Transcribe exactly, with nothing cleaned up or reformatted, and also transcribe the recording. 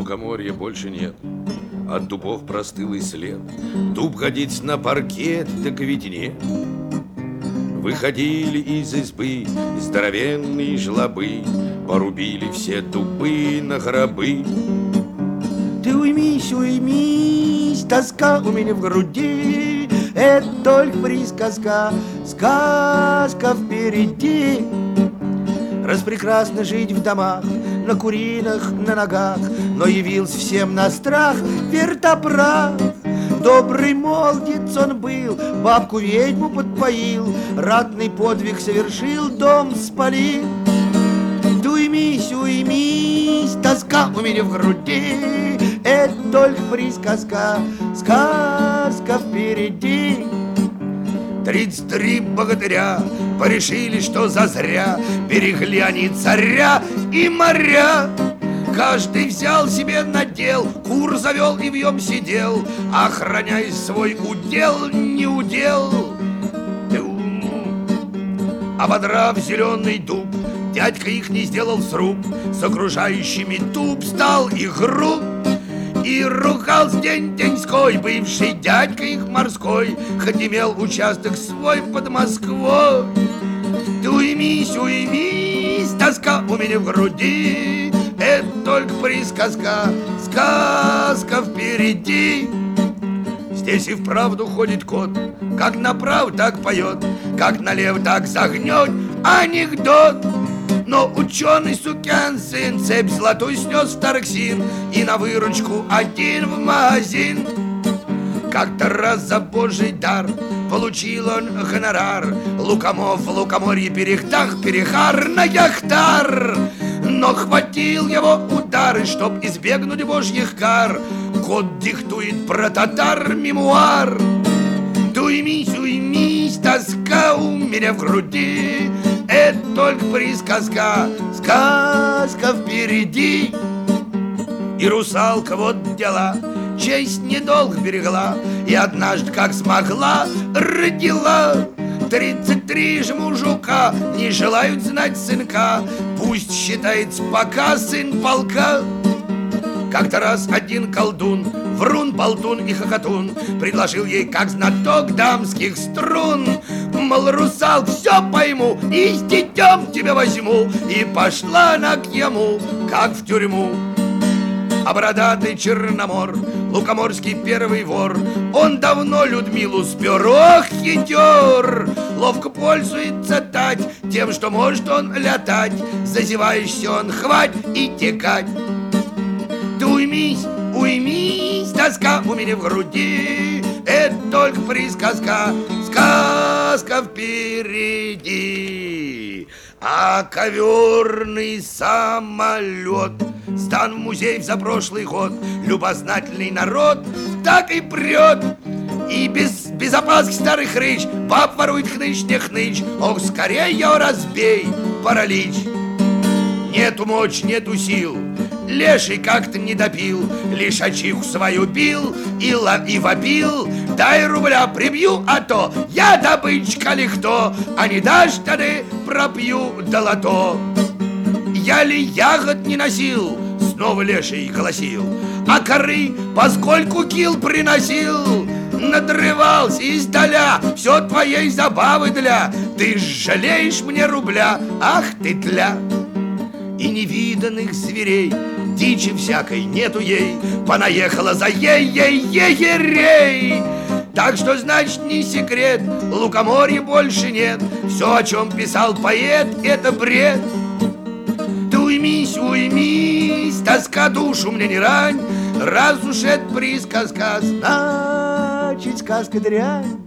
лукоморья больше нет, от дубов простыл и след. Дуб годится на паркет, так ведь нет. Выходили из избы здоровенные жлобы, порубили все дубы на гробы. Ты уймись, уймись, тоска у меня в груди, это только присказка, сказка впереди. Распрекрасно жить в домах, на куринах, на ногах, но явился всем на страх вертопрах. Добрый молодец он был, бабку-ведьму подпоил, ратный подвиг совершил, дом спалил. Ты уймись, уймись, тоска у меня в груди, это только присказка, сказка впереди. Тридцать три богатыря порешили, что зазря берегли они царя и моря. Каждый взял себе надел, кур завел и в нем сидел, охраняя свой удел, не удел. Ободрав зеленый дуб, дядька их не сделал сруб, с окружающими туп стал и груб. И ругался день-деньской бывший дядька их морской, хоть имел участок свой под Москвой. Ты уймись, уймись, тоска у меня в груди, это только присказка, сказка впереди. Здесь и вправду ходит кот, как направо, так поет, как налево, так загнет анекдот. Но ученый сукин сын цепь золотую снес в Тараксин и на выручку один в магазин. Как-то раз за божий дар получил он гонорар, лукомов в лукоморье перехтах, перехар на гектар. Но хватил его удары, чтоб избегнуть божьих кар. Кот диктует про татар мемуар. Ты уймись, уймись, тоска у меня в груди, это только присказка, сказка впереди. И русалка вот дела, честь недолго берегла, и однажды, как смогла, родила. Тридцать три же мужика не желают знать сынка, пусть считается пока сын полка. Как-то раз один колдун, врун, болтун и хохотун, предложил ей, как знаток дамских струн, мол, русал, все пойму и с детем тебя возьму. И пошла она к нему, как в тюрьму. А бородатый Черномор, лукоморский первый вор, он давно Людмилу спер, ох, хитер. Ловко пользуется тать тем, что может он летать, зазеваешься он, хвать и текать. Ты уймись, уймись, тоска у меня в груди, это только присказка, сказка впереди. А коверный самолет сдан в музей за прошлый год. Любознательный народ так и прет. И без, без опаски старый хрыч баб ворует хныч, не хныч. Ох, скорее его разбей, паралич. Нету мочь, нету сил, леший как-то не допил, лишачиху свою бил и, и вопил. Дай рубля, прибью, а то я добычка ли кто, а не дашь, тогда пропью долото. Я ли ягод не носил, снова леший голосил, а коры поскольку кил приносил. Надрывался издаля, все твоей забавы для, ты жалеешь мне рубля, ах ты тля. И невиданных зверей, дичи всякой нету ей, понаехала за ей-ей-ей-ерей. Так что, значит, не секрет, лукоморья больше нет, все, о чем писал поэт, это бред. Ты уймись, уймись, тоска душу мне не рань, раз уж это присказка, значит, сказка дрянь.